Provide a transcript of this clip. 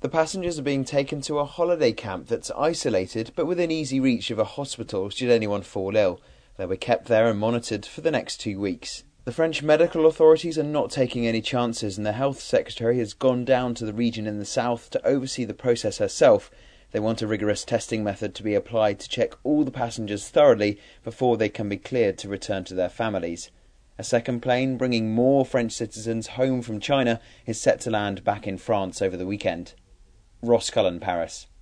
The passengers are being taken to a holiday camp that's isolated but within easy reach of a hospital should anyone fall ill. They were kept there and monitored for the next 2 weeks. The French medical authorities are not taking any chances, and the health secretary has gone down to the region in the south to oversee the process herself. They want a rigorous testing method to be applied to check all the passengers thoroughly before they can be cleared to return to their families. A second plane bringing more French citizens home from China is set to land back in France over the weekend. Ross Cullen, Paris.